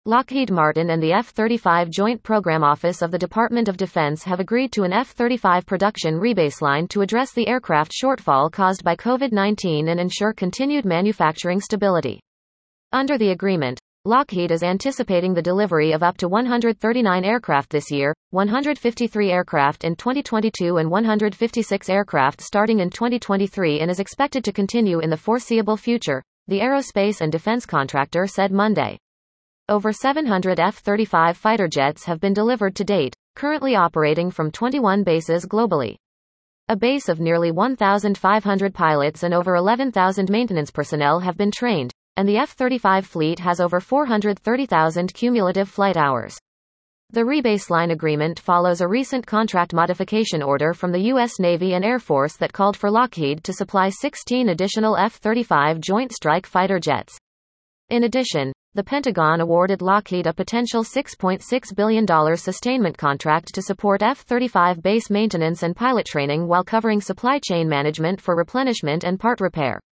Lockheed Martin and the F-35 Joint Program Office of the Department of Defense have agreed to an F-35 production rebaseline to address the aircraft shortfall caused by COVID-19 and ensure continued manufacturing stability. Under the agreement, Lockheed is anticipating the delivery of up to 139 aircraft this year, 153 aircraft in 2022 and 156 aircraft starting in 2023, and is expected to continue in the foreseeable future, the aerospace and defense contractor said Monday. Over 700 F-35 fighter jets have been delivered to date, currently operating from 21 bases globally. A base of nearly 1,500 pilots and over 11,000 maintenance personnel have been trained, and the F-35 fleet has over 430,000 cumulative flight hours. The rebaseline agreement follows a recent contract modification order from the U.S. Navy and Air Force that called for Lockheed to supply 16 additional F-35 Joint Strike Fighter jets. In addition, the Pentagon awarded Lockheed a potential $6.6 billion sustainment contract to support F-35 base maintenance and pilot training while covering supply chain management for replenishment and part repair.